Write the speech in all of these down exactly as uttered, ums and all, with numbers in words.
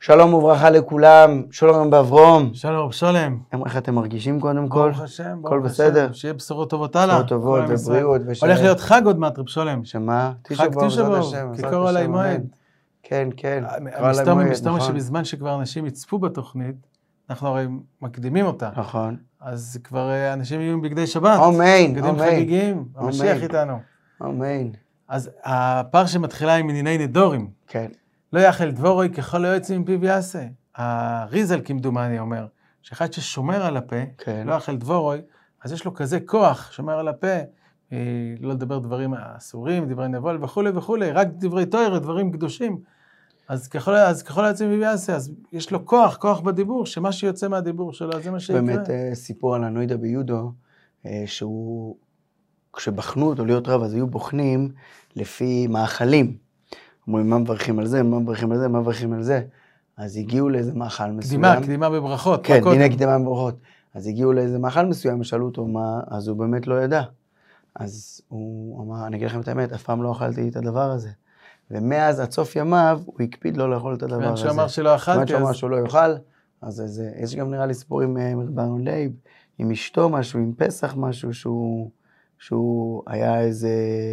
שלום וברכה לכולם, שלום באברום. שלום, שלום. איך אתם מרגישים קודם כל? ברוך השם, הכל בסדר? שיהיה בשורות טובות הלאה. בשורות טובות ובריאות. הולך להיות חג עוד מעט, רב שולם. שמה? חג תשע באב, כיכר עלי מועד. כן, כן. מסתבר שבזמן שכבר אנשים יצפו בתוכנית, אנחנו הרי מקדימים אותה. נכון. אז כבר אנשים יהיו בגדי שבת. אמן, בגדים אמן. חגיגיים, המשיח איתנו. אמן. אז הפרשה מתחילה עם ענייני נדורים. כן. לא יאכל דבורוי ככל היוצא מפיו יעשה. הריזל כמדומני אומר, שאחד ששומר על הפה, כן. לא יאכל דבורוי, אז יש לו כזה כוח, שומר על הפה, לא לדבר דברים אסורים, דברי נבול וכו' וכו', רק דברי תורה, דברים קדושים. אז ככל, אז ככל היוצא מפיו יעשה, אז יש לו כוח, כוח בדיבור, שמה שיוצא מהדיבור שלו, זה מה שיקרה. באמת סיפור על הנוידה ביודו, שהוא, כשבחנו אותו להיות רב, אז היו בוחנים לפי מאכלים. אומרים, מה מברכים על זה, מה מברכים על זה, מה מברכים על זה. אז הגיעו לאיזה מאכל מסוים. קדימה, קדימה בברכות. כן, דיני קדימה בברכות. אז הגיעו לאיזה מאכל מסוים, שאלו אותו מה, אז הוא באמת לא ידע. אז הוא אמר, אני אגיד לכם את האמת, אף פעם לא אכלתי את הדבר הזה. ומאז עד סוף ימיו, הוא הקפיד לא לאכול את הדבר הזה. שהוא אמר שלא אכלתי, אז... שהוא אמר שהוא לא יאכל, אז זה, יש גם נראה לי סיפור עם רבנו לייב, עם אשתו משהו, עם פסח משהו, שהוא, שהוא היה איזה...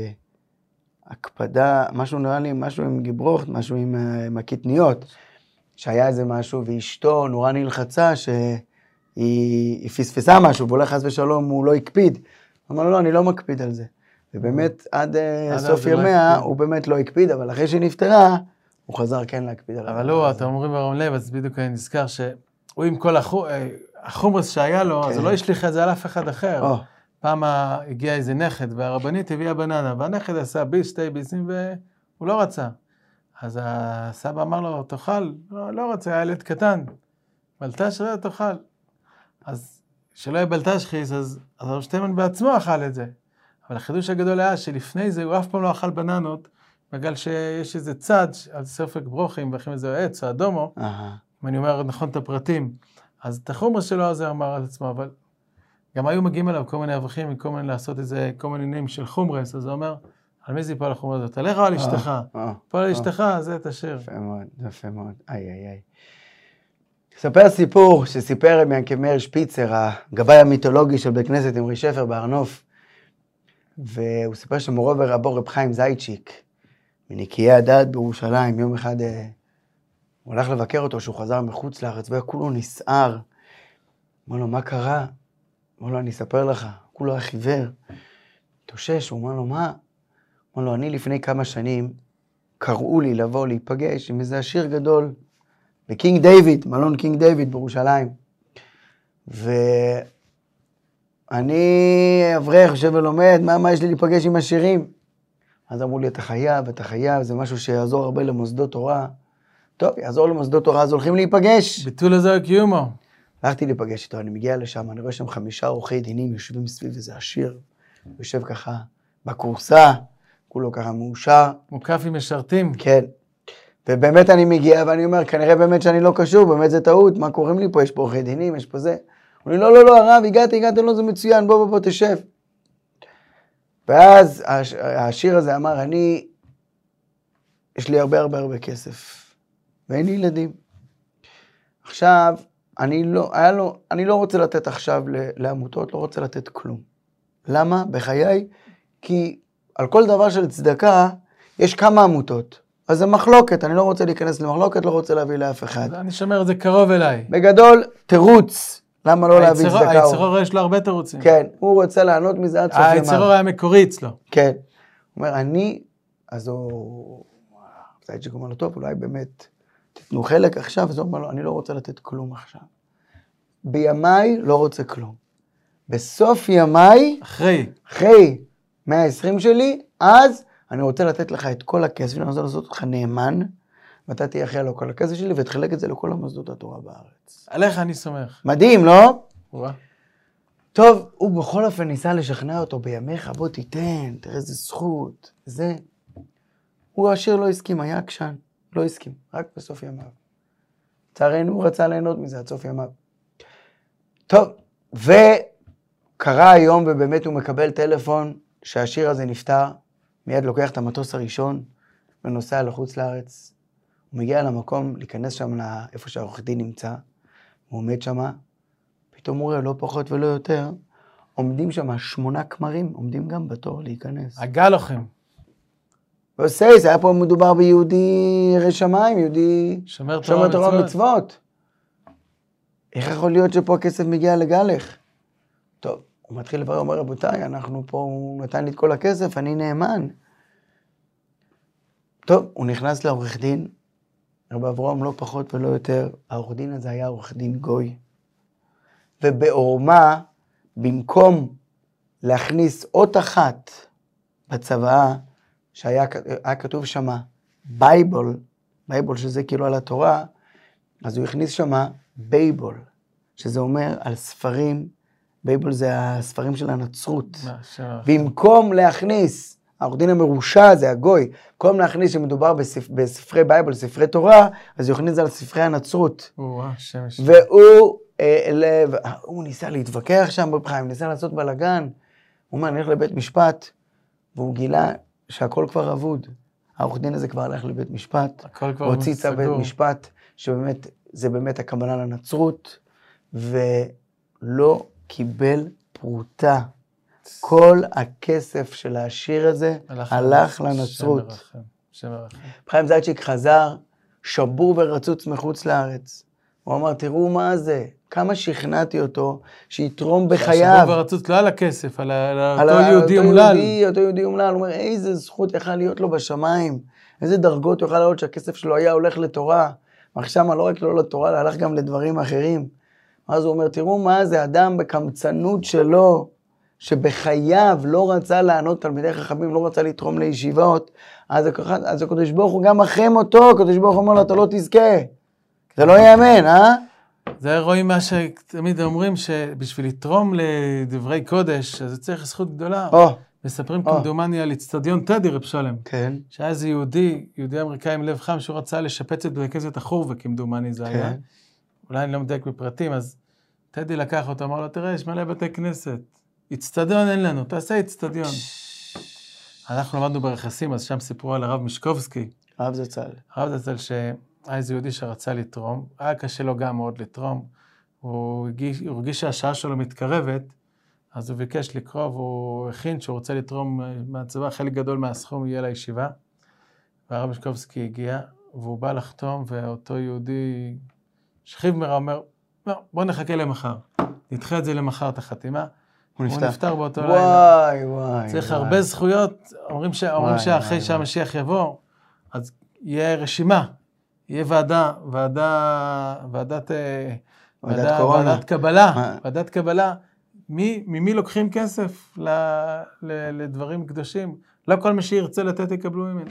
הקפדה, משהו נראה לי, משהו עם גיברוכט, משהו עם, עם הקטניות, שהיה איזה משהו, ואשתו נורא נלחצה שהיא פספסה משהו, ואולי חס ושלום הוא לא הקפיד. אמר לו, לא, אני לא מקפיד על זה. ובאמת, עד, עד סוף ימיה, הוא באמת לא הקפיד, אבל אחרי שהיא נפטרה, הוא חזר כן להקפיד על זה. אבל לא, אתם אומרים ברום לב, אז בדיוק אני נזכר שהוא עם כל החומרס שהיה לו, אז הוא לא השליך את זה על אף אחד אחר. פעם הגיע איזה נכד, והרבנית הביאה בננה, והנכד עשה ביס, שתי ביסים, והוא לא רצה. אז הסבא אמר לו, תאכל? לא, לא רצה, היה ילד קטן. בלטש ראה, תאכל. אז שלא יהיה בלטש חיס, אז הרב שטיימן בעצמו אכל את זה. אבל החידוש הגדול היה שלפני זה הוא אף פעם לא אכל בננות, בגלל שיש איזה צד, על ספק ברוכים, ואחים איזה עץ או אדומו, אם אני אומר נכון את הפרטים. אז את החומרס שלו הזה אמר על עצמו, אבל גם היו מגיעים אליו כל מיני אברכים, מכל מיני לעשות איזה, כל מיני נעים של חומרס, אז הוא אומר, על מי זה יפול החומרס הזאת? עליך או על אשתך? פה על אשתך, זה תשאיר. יפה מאוד, יפה מאוד, איי איי איי. ספר סיפור שסיפר מאיר שפיצר, הגבאי המיתולוגי של בית כנסת אמרי שפר בהר נוף, והוא סיפר שמורו ורבו רב חיים זייצ'יק, מנקיי הדת בירושלים, יום אחד הוא הלך לבקר אותו, שהוא חזר מחוץ לארץ, והיה כולו נסער. אמר לו, מה קרה? אמר לו, אני אספר לך, כולו היה חיוור. תושש, הוא אמר לו, מה? אמר לו, אני לפני כמה שנים, קראו לי לבוא להיפגש עם איזה עשיר גדול, בקינג דיוויד, מלון קינג דיוויד בירושלים. ואני אברך, יושב ולומד, מה, מה יש לי להיפגש עם עשירים? אז אמרו לי, אתה חייב, אתה חייב, זה משהו שיעזור הרבה למוסדות תורה. טוב, יעזור למוסדות תורה, אז הולכים להיפגש. ביטול הזה קיומו. הלכתי להיפגש איתו, אני מגיע לשם, אני רואה שם חמישה עורכי דינים יושבים סביב איזה עשיר, יושב ככה בקורסה, כולו ככה מאושר. מוקף עם משרתים. כן. ובאמת אני מגיע ואני אומר, כנראה באמת שאני לא קשור, באמת זה טעות, מה קוראים לי פה? יש פה עורכי דינים, יש פה זה. הוא אומר, לא, לא, לא, הרב, הגעתי, הגעתי, לא, זה מצוין, בוא, בוא, בוא, תשב. ואז העשיר הזה אמר, אני, יש לי הרבה, הרבה, הרבה כסף, ואין לי ילדים. עכשיו, אני לא, היה לו, אני לא רוצה לתת עכשיו לעמותות, לא רוצה לתת כלום. למה? בחיי, כי על כל דבר של צדקה, יש כמה עמותות. אז זה מחלוקת, אני לא רוצה להיכנס למחלוקת, לא רוצה להביא לאף אחד. אני שומר את זה קרוב אליי. בגדול, תירוץ, למה לא להביא צדקה? היצרור יש לו הרבה תירוצים. כן, הוא רוצה לענות מזה עד סוף ימיו. היצרור היה מקורי אצלו. כן. הוא אומר, אני, אז הוא, זה שגם אמר לו, טוב, אולי באמת תתנו חלק עכשיו, אז הוא אומר לו, אני לא רוצה לתת כלום עכשיו. בימיי לא רוצה כלום. בסוף ימיי, אחרי, אחרי מאה ועשרים שלי, אז אני רוצה לתת לך את כל הכסף, אני רוצה לעשות אותך נאמן, ואתה תהיה אחרי לו כל הכסף שלי, ותחלק את זה לכל המוסדות התורה בארץ. עליך אני סומך. מדהים, לא? וואה. טוב, הוא בכל אופן ניסה לשכנע אותו בימיך, בוא תיתן, תראה איזה זכות, זה. הוא השיר לא הסכים, היה עקשן, לא הסכים, רק בסוף ימיו. לצערנו, הוא רצה ליהנות מזה עד סוף ימיו. טוב, וקרה היום, ובאמת הוא מקבל טלפון, שהשיר הזה נפטר, מיד לוקח את המטוס הראשון, ונוסע לחוץ לארץ. הוא מגיע למקום, להיכנס שם לאיפה שהעורך דין נמצא, הוא עומד שם, פתאום הוא רואה לא פחות ולא יותר, עומדים שם שמונה כמרים, עומדים גם בתור להיכנס. הגלוחים. ועושה, זה היה פה מדובר ביהודי ירא שמיים, יהודי שומר תורה ומצוות. איך יכול להיות שפה הכסף מגיע לגלח? טוב, הוא מתחיל לברר, אומר, רבותיי, אנחנו פה, הוא נתן לי את כל הכסף, אני נאמן. טוב, הוא נכנס לעורך דין, רב אברהם לא פחות ולא יותר, העורך דין הזה היה עורך דין גוי. ובעורמה, במקום להכניס אות אחת בצוואה, שהיה היה כתוב שם בייבל, בייבל שזה כאילו על התורה, אז הוא הכניס שם בייבל, שזה אומר על ספרים, בייבל זה הספרים של הנצרות. במקום להכניס, העורך דין המרושע הזה, הגוי, במקום להכניס שמדובר בספ, בספרי בייבל, ספרי תורה, אז הוא הכניס על ספרי הנצרות. והוא אה, לב, הוא ניסה להתווכח שם בבחיים, ניסה לעשות בלגן, הוא אומר, נלך לבית משפט, והוא גילה שהכל כבר אבוד. העורך דין הזה כבר הלך לבית משפט, הוציא צו בית משפט, שבאמת, זה באמת הקבלה לנצרות, ולא קיבל פרוטה. כל הכסף של השיר הזה הלך לנצרות. חיים זלצ'יק חזר, שבור ורצוץ מחוץ לארץ. הוא אמר, תראו מה זה, כמה שכנעתי אותו, שיתרום בחייו. שבור ורצוץ לא על הכסף, על אותו יהודי אומלל. אותו יהודי אומלל, הוא אומר, איזה זכות יכל להיות לו בשמיים, איזה דרגות יוכל להיות שהכסף שלו היה הולך לתורה. עכשיו לא רק לא לתורה, הלך גם לדברים אחרים. אז הוא אומר, תראו מה זה, אדם בקמצנות שלו, שבחייו לא רצה לענות תלמידי חכמים, לא רצה לתרום לישיבות, אז, אז הקדוש ברוך הוא גם אחרי מותו, הקדוש ברוך הוא אומר לו, אתה לא תזכה. זה לא יאמן, אה? זה רואים מה שתמיד אומרים, שבשביל לתרום לדברי קודש, אז זה צריך זכות גדולה. או. מספרים כמדומני על אצטדיון טדי רב שלם. כן. שהיה איזה יהודי, יהודי אמריקאי עם לב חם, שהוא רצה לשפץ את בית הכנסת החורבה, כמדומני זה היה. כן. אולי אני לא מדייק בפרטים, אז טדי לקח אותו, אמר לו, תראה, יש מלא בתי כנסת. אצטדיון אין לנו, תעשה אצטדיון. אנחנו למדנו ברכסים, אז שם סיפרו על הרב משקובסקי. הרב זצ"ל. הרב זצ"ל שהיה איזה יהודי שרצה לתרום, היה קשה לו גם מאוד לתרום, הוא הרגיש, הוא הרגיש שהשעה שלו מתקרבת, אז הוא ביקש לקרוא, והוא הכין שהוא רוצה לתרום מהצבא, חלק גדול מהסכום יהיה לישיבה, והרב משקובסקי הגיע, והוא בא לחתום, ואותו יהודי שכיב מרע אומר, לא, בוא נחכה למחר, נדחה את זה למחר את החתימה, הוא נפטר, הוא נפטר באותו וואי, לילה. וואי, וואי. צריך וואי. הרבה זכויות, אומרים, ש... וואי, אומרים שאחרי וואי, שהמשיח וואי. יבוא, אז יהיה רשימה, יהיה ועדה, ועדה, ועדת, ועדת, ועדה, ועדת קבלה, מה? ועדת קבלה, מי, ממי לוקחים כסף ל... ל... לדברים קדושים? לא כל מי שירצה לתת יקבלו ממנו.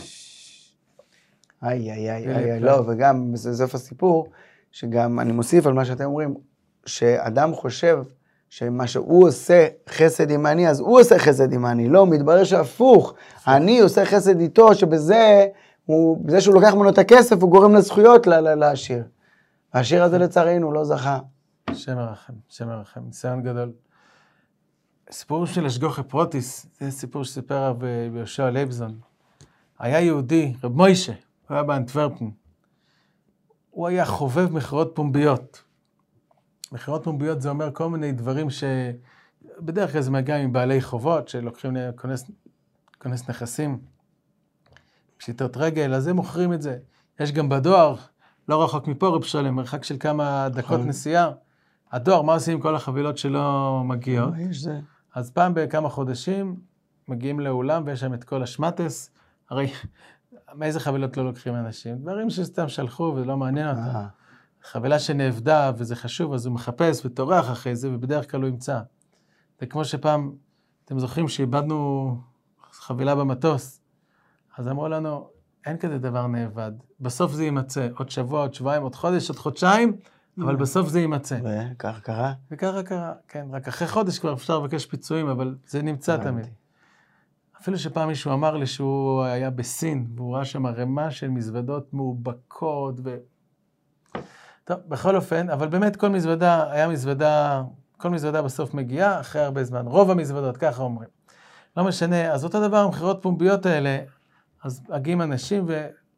איי, איי, איי, איי, לא, וגם בסוף הסיפור, שגם אני מוסיף על מה שאתם אומרים, שאדם חושב, שמה שהוא עושה חסד עם אני, אז הוא עושה חסד עם אני. לא, מתברר שהפוך. אני עושה חסד איתו, שבזה, הוא, בזה שהוא לוקח ממנו את הכסף, הוא גורם לזכויות לעשיר. והשיר הזה לצערנו לא זכה. שם הרחם, שם הרחם, ניסיון גדול. סיפור של אשגוחי פרוטיס, זה סיפור שסיפר הרב יהושע לייבזון. היה יהודי, רב מוישה, הוא היה באנטוורפן. הוא היה חובב מכירות פומביות. מכירות פומביות זה אומר כל מיני דברים שבדרך כלל זה מגיע עם בעלי חובות, שלוקחים כונס, כונס נכסים, פשיטות רגל, אז הם מוכרים את זה. יש גם בדואר, לא רחוק מפה רב שלם, מרחק של כמה דקות נסיעה. הדואר, מה עושים עם כל החבילות שלא מגיעות? אז פעם בכמה חודשים מגיעים לאולם ויש שם את כל השמטס, הרי מאיזה חבילות לא לוקחים אנשים? דברים שסתם שלחו ולא מעניין אותם. חבילה שנעבדה וזה חשוב, אז הוא מחפש וטורח אחרי זה, ובדרך כלל הוא ימצא. זה כמו שפעם, אתם זוכרים שאיבדנו חבילה במטוס, אז אמרו לנו, אין כזה דבר נעבד, בסוף זה יימצא, עוד שבוע, עוד שבועיים, עוד חודש, עוד חודשיים, אבל בסוף זה יימצא. וכך קרה? וככה קרה, כן, רק אחרי חודש כבר אפשר לבקש פיצויים, אבל זה נמצא תמיד. אפילו שפעם מישהו אמר לי שהוא היה בסין, והוא ראה שם רמה של מזוודות מאובקות ו... טוב, בכל אופן, אבל באמת כל מזוודה, היה מזוודה, כל מזוודה בסוף מגיעה אחרי הרבה זמן. רוב המזוודות, ככה אומרים. לא משנה, אז אותו דבר, המחירות פומביות האלה, אז מגיעים אנשים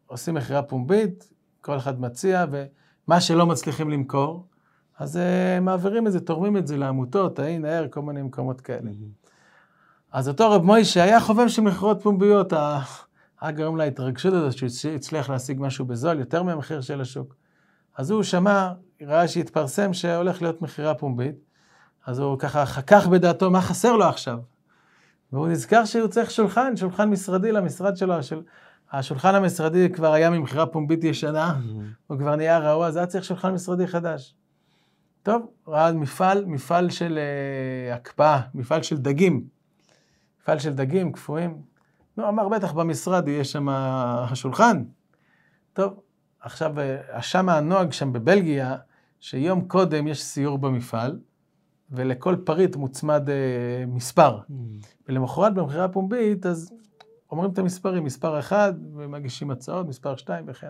עושים מחירה פומבית, כל אחד מציע, ומה שלא מצליחים למכור, אז uh, מעבירים את זה, תורמים את זה לעמותות, העין, הער, כל מיני מקומות כאלה. Mm-hmm. אז אותו רב מוישה היה חובב של מכירות פומביות, היה גרם להתרגשות הזאת, שהוא הצליח להשיג משהו בזול, יותר מהמחיר של השוק. אז הוא שמע, ראה שהתפרסם שהולך להיות מחירה פומבית, אז הוא ככה חכך בדעתו מה חסר לו עכשיו. והוא נזכר שהוא צריך שולחן, שולחן משרדי למשרד שלו, של... השולחן המשרדי כבר היה ממחירה פומבית ישנה, mm-hmm. הוא כבר נהיה רעוע, אז היה צריך שולחן משרדי חדש. טוב, ראה מפעל, מפעל של uh, הקפאה, מפעל של דגים, מפעל של דגים קפואים. נו, אמר, בטח במשרד יש שם השולחן. טוב, עכשיו, שם הנוהג שם בבלגיה, שיום קודם יש סיור במפעל, ולכל פריט מוצמד uh, מספר. Mm. ולמחרת במחירה פומבית, אז אומרים את המספרים, מספר אחד, ומגישים הצעות, מספר שתיים וכן.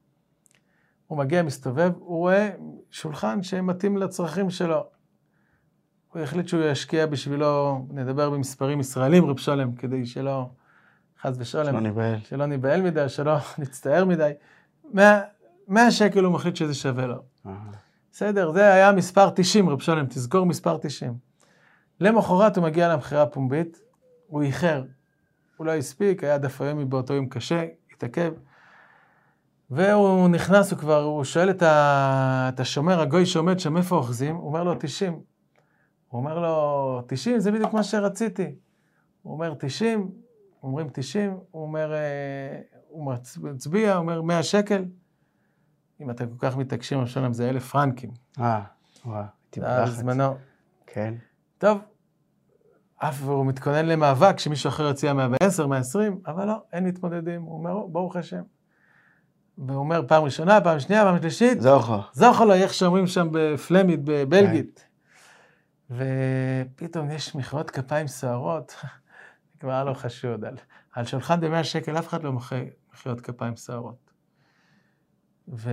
הוא מגיע, מסתובב, הוא רואה שולחן שמתאים לצרכים שלו. הוא החליט שהוא ישקיע בשבילו, נדבר במספרים ישראלים, רב שולם, כדי שלא, חס ושולם, שלא ניבהל. שלא ניבהל מדי, שלא נצטער מדי. מאה שקל הוא מחליט שזה שווה לו. בסדר, זה היה מספר תשעים, רב שולם, תזכור מספר תשעים. למחרת הוא מגיע למחירה פומבית, הוא איחר, הוא לא הספיק, היה דף היומי באותו יום קשה, התעכב, והוא נכנס, הוא כבר, הוא שואל את, ה, את השומר, הגוי שעומד שם, איפה אוחזים? הוא אומר לו, תשעים. הוא אומר לו, תשעים, זה בדיוק מה שרציתי. הוא אומר, תשעים, אומרים תשעים, הוא אומר, הוא מצביע, הוא אומר, מאה שקל. אם אתה כל כך מתעקשים, ראשון, זה אלף פרנקים. אה, וואו, תיבלחת. זמנו. כן. טוב, אף הוא מתכונן למאבק, שמישהו אחר יציע מאה ועשר, מאה ועשרים, אבל לא, אין מתמודדים. הוא אומר, ברוך השם. והוא אומר, פעם ראשונה, פעם שנייה, פעם שלישית. זוכו. זוכו לו, איך שאומרים שם בפלמית, בבלגית. ופתאום יש מחיאות כפיים סוערות, כבר היה לו חשוד. על, על שולחן במאה שקל, אף אחד לא מוכר מחיאות כפיים סוערות. ו...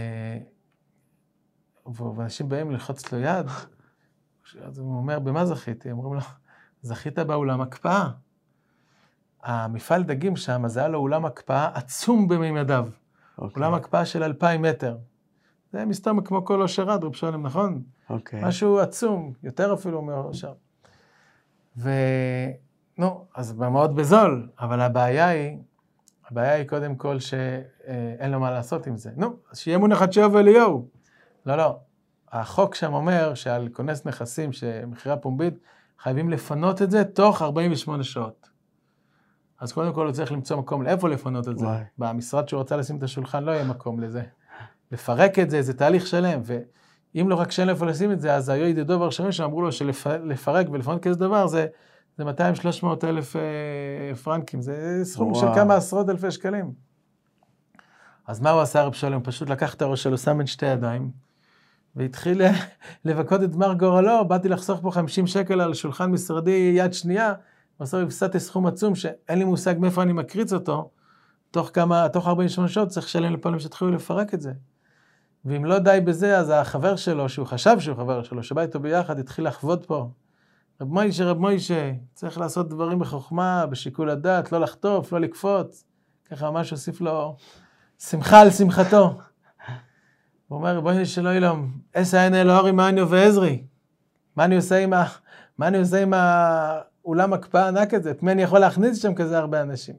ואנשים באים ללחוץ לו יד, אז הוא אומר, במה זכיתי? אומרים לו, זכית באולם הקפאה. המפעל דגים שם, אז היה לו אולם הקפאה עצום בממדיו. Okay. אולם הקפאה של אלפיים מטר. זה מסתום כמו כל אושרד, רב שולם, נכון? Okay. משהו עצום, יותר אפילו מאושר. ו... נו, אז מאוד בזול, אבל הבעיה היא, הבעיה היא קודם כל שאין לו מה לעשות עם זה. נו, אז שיהיה מונחת שאוב אליהו. לא, לא. החוק שם אומר שעל כונס נכסים שמחירה פומבית, חייבים לפנות את זה תוך ארבעים ושמונה שעות. אז קודם כל הוא צריך למצוא מקום לאיפה לפנות את זה. וואי. במשרד שהוא רוצה לשים את השולחן לא יהיה מקום לזה. לפרק את זה, זה תהליך שלם, ואם לא רק שאין לאיפה לשים את זה, אז היו ידידו והרשמים שאמרו לו שלפרק ולפנות כזה דבר, זה, זה מאתיים שלוש מאות אלף אה, פרנקים, זה סכום וואו. של כמה עשרות אלפי שקלים. אז מה הוא עשה רב שולם? פשוט לקח את הראש שלו, שם בין שתי ידיים, והתחיל לבכות את דמר גורלו, באתי לחסוך פה חמישים שקל על שולחן משרדי יד שנייה, בסוף הפסדתי סכום עצום שאין לי מושג מאיפה אני מקריץ אותו, תוך כמה, תוך ארבעים ושמונה שעות צריך לשלם לפעמים שתחילו לפרק את זה. ואם לא די בזה, אז החבר שלו, שהוא חשב שהוא חבר שלו, שבא איתו ביחד, התחיל לחוות פה. רב מוישה, רב מוישה, צריך לעשות דברים בחוכמה, בשיקול הדעת, לא לחטוף, לא לקפוץ. ככה ממש הוסיף לו שמחה על שמחתו. הוא אומר, רב מוישה שלא אילום, אסא אין אלוהרי מעניו ועזרי. מה אני עושה עם ה... מה אני עושה עם האולם הקפאה ענק הזה? את מי אני יכול להכניס שם כזה הרבה אנשים?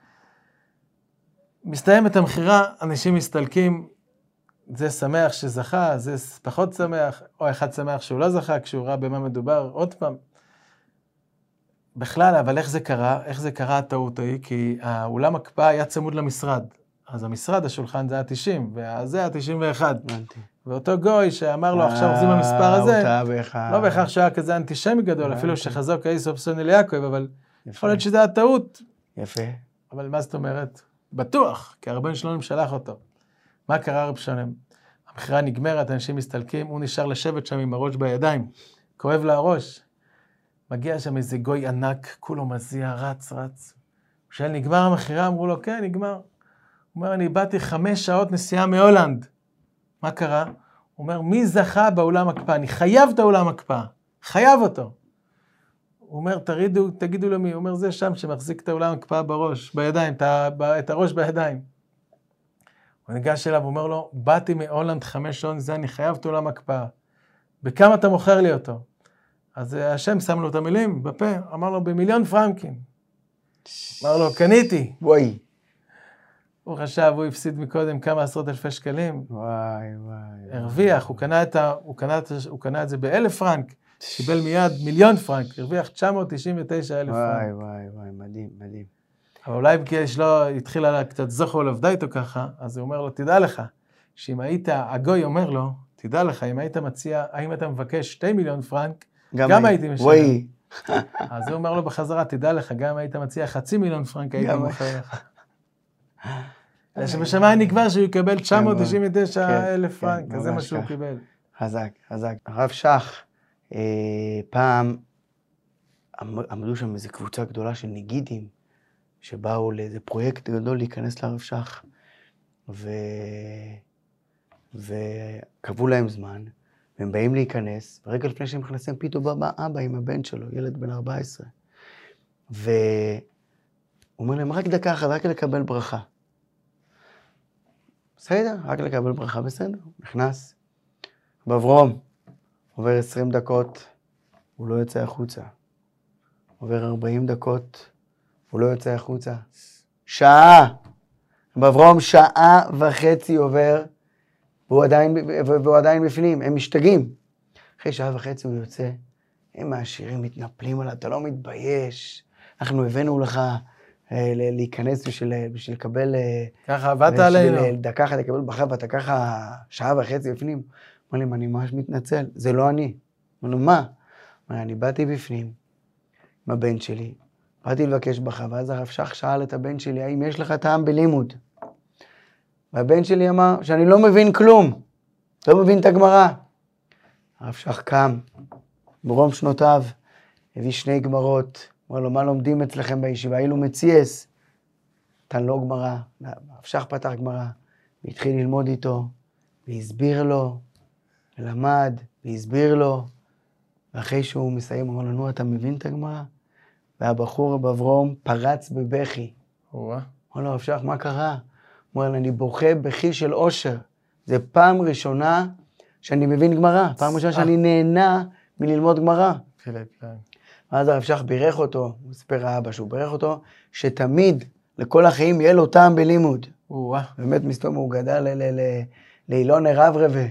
מסתיים את המחירה, אנשים מסתלקים, זה שמח שזכה, זה פחות שמח, או אחד שמח שהוא לא זכה, כשהוא ראה במה מדובר, עוד פעם. בכלל, אבל איך זה קרה? איך זה קרה הטעות ההיא? כי האולם הקפאה היה צמוד למשרד. אז המשרד, השולחן זה היה תשעים, וזה היה תשעים ואחת. ואותו גוי שאמר לו, עכשיו עושים המספר הזה, לא בהכרח שהיה כזה אנטישמי גדול, אפילו שחזוק איסוף סון אל יעקב, אבל יכול להיות שזה הטעות. יפה. אבל מה זאת אומרת? בטוח, כי הרבן שלום שלח אותו. מה קרה רב שולם? המחירה נגמרת, אנשים מסתלקים, הוא נשאר לשבת שם עם הראש בידיים, כואב לה הראש. מגיע שם איזה גוי ענק, כולו מזיע, רץ, רץ. כשאל נגמר המחירה, אמרו לו, כן, נגמר. הוא אומר, אני באתי חמש שעות נסיעה מהולנד. מה קרה? הוא אומר, מי זכה באולם הקפאה? אני חייב את האולם הקפאה, חייב אותו. הוא אומר, תרידו, תגידו לו מי. הוא אומר, זה שם שמחזיק את האולם הקפאה בראש, בידיים, את הראש בידיים. הוא ניגש אליו, הוא אומר לו, באתי מהולנד חמש שעות, זה אני חייב את עולם הקפאה. בכמה אתה מוכר לי אותו? אז השם שם לו את המילים בפה, אמר לו, במיליון פרנקים. אמר לו, קניתי. וואי. הוא חשב, הוא הפסיד מקודם כמה עשרות אלפי שקלים. וואי, וואי. הרוויח, הוא קנה את, ה, הוא קנה, הוא קנה את זה באלף פרנק, קיבל מיד מיליון פרנק, הרוויח תשע מאות תשעים ותשע אלף פרנק. וואי, וואי, וואי, מדהים, מדהים. אבל אולי כי לא התחילה לה קצת זוכר לעבדה איתו ככה, אז הוא אומר לו, תדע לך, שאם היית, הגוי אומר לו, תדע לך, אם היית מציע, האם אתה מבקש שתי מיליון פרנק, גם, גם הייתי משלם. וואי. אז הוא אומר לו בחזרה, תדע לך, גם היית מציע חצי מיליון פרנק, הייתי מוכר לך. שבשמיים נקבע שהוא יקבל תשע מאות תשעים ותשע אלף פרנק, זה מה שהוא קיבל. חזק, חזק. הרב שך, פעם עמדו שם איזו קבוצה גדולה של נגידים, שבאו לאיזה פרויקט גדול להיכנס לרב שך, וקבעו להם זמן, והם באים להיכנס, ורגע לפני שהם נכנסים, פתאום בא אבא עם הבן שלו, ילד בן ארבע עשרה, והוא אומר להם, רק דקה אחת, רק לקבל ברכה. בסדר, רק לקבל ברכה, בסדר, נכנס. באברום, עובר עשרים דקות, הוא לא יוצא החוצה. עובר ארבעים דקות, הוא לא יוצא החוצה. שעה, באברום שעה וחצי עובר, והוא עדיין, והוא עדיין בפנים, הם משתגעים. אחרי שעה וחצי הוא יוצא, הם העשירים מתנפלים עליו, אתה לא מתבייש, אנחנו הבאנו לך להיכנס בשביל, בשביל לקבל... ככה עבדת עלינו. דקה אחת לקבל ברכה, ואתה ככה שעה וחצי בפנים. אמר לי, אני ממש מתנצל, זה לא אני. אמרנו, מה? אמר, אני באתי בפנים, עם הבן שלי, באתי לבקש ברכה, ואז הרב שך שאל את הבן שלי, האם יש לך טעם בלימוד? והבן שלי אמר, שאני לא מבין כלום, לא מבין את הגמרא. הרב שך קם, ברום שנותיו, הביא שני גמרות, אמר לו, מה לומדים אצלכם בישיבה? אילו מציאס, נתן לו גמרא, הרב שך פתח גמרא, והתחיל ללמוד איתו, והסביר לו, ולמד, והסביר לו, ואחרי שהוא מסיים, אמר לו, נו, אתה מבין את הגמרא? והבחור באברום פרץ בבכי. אמר לו, הרב שך, מה קרה? אמר לו, אני בוכה בכי של אושר. זה פעם ראשונה שאני מבין גמרא, פעם ראשונה שאני נהנה מללמוד גמרא. ואז הרב שך בירך אותו, הוא סיפר האבא שהוא בירך אותו, שתמיד לכל החיים יהיה לו טעם בלימוד. באמת מסתום הוא גדל לאילון רב רבה.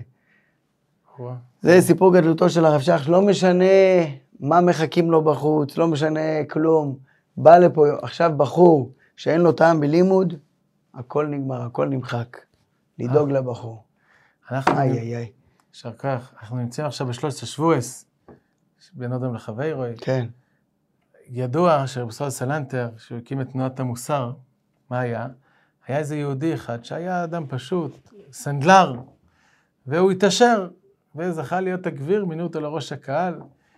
זה סיפור גדלותו של הרב שך, לא משנה מה מחכים לו בחוץ, לא משנה כלום. בא לפה עכשיו בחור שאין לו טעם בלימוד, הכל נגמר, הכל נמחק. לדאוג לבחור. אנחנו... איי, איי, איי. ישר כך, אנחנו נמצאים עכשיו בשלושת השבועס, בין אדם לחווי רואי. כן. ידוע שרבסול סלנטר, שהוא הקים את תנועת המוסר, מה היה? היה איזה יהודי אחד שהיה אדם פשוט, סנדלר, והוא התאשר, וזכה להיות הגביר, מינו אותו לראש הקהל.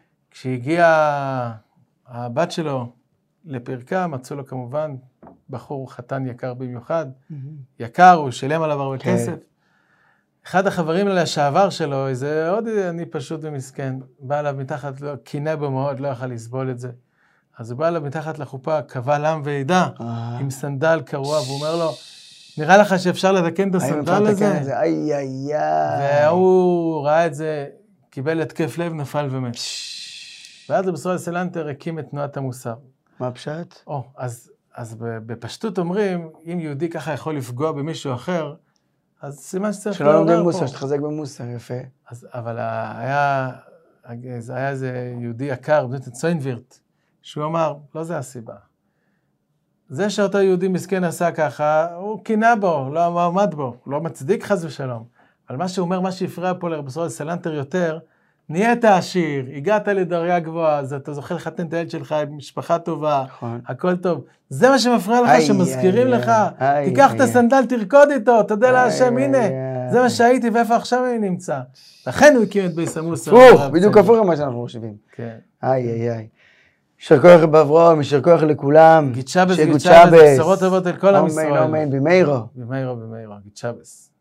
כשהגיעה הבת שלו לפרקה, מצאו לו כמובן בחור חתן יקר במיוחד, mm-hmm. יקר, הוא שילם עליו הרבה okay. כסף. אחד החברים לשעבר שלו, איזה עוד אני פשוט ומסכן, בא אליו מתחת, לא, קינא בו מאוד, לא יכל לסבול את זה. אז הוא בא אליו מתחת לחופה, קבל עם ועדה, ah. עם סנדל קרוע, והוא אומר לו, נראה לך שאפשר לתקן את הסנדל הזה? זה? איי, איי, איי. והוא ראה את זה, קיבל התקף לב, נפל ומת. ואז רבסול סלנטר הקים את תנועת המוסר. מה פשט? או, אז, אז בפשטות אומרים, אם יהודי ככה יכול לפגוע במישהו אחר, אז סימן שצריך לעורר פה. שלא לומדים מוסר, שתחזק במוסר, יפה. אז, אבל היה, היה איזה יהודי יקר, בנות צוינבירט, שהוא אמר, לא זה הסיבה. זה שאותו יהודי מסכן עשה ככה, הוא קינא בו, לא עמד בו, לא מצדיק חס ושלום. אבל מה שהוא אומר, מה שהפריע פה לרבסול סלנטר יותר, נהיית עשיר, הגעת לדרגה גבוהה, אז אתה זוכה לחתן את הילד שלך עם משפחה טובה, הכל טוב. זה מה שמפריע לך, שמזכירים לך, תיקח את הסנדל, תרקוד איתו, תודה להשם, הנה, זה מה שהייתי, ואיפה עכשיו אני נמצא. לכן הוא הקים את בייס המוסר. פוך, בדיוק הפוך מה שאנחנו חושבים. כן. איי, איי, איי. יישר כוח באברהם, יישר כוח לכולם. גיט שבס, גיט שבס, בשורות טובות אל כל עם ישראל. אמן, אמן, במהירו. במהירו, במהירו, גיט שבס.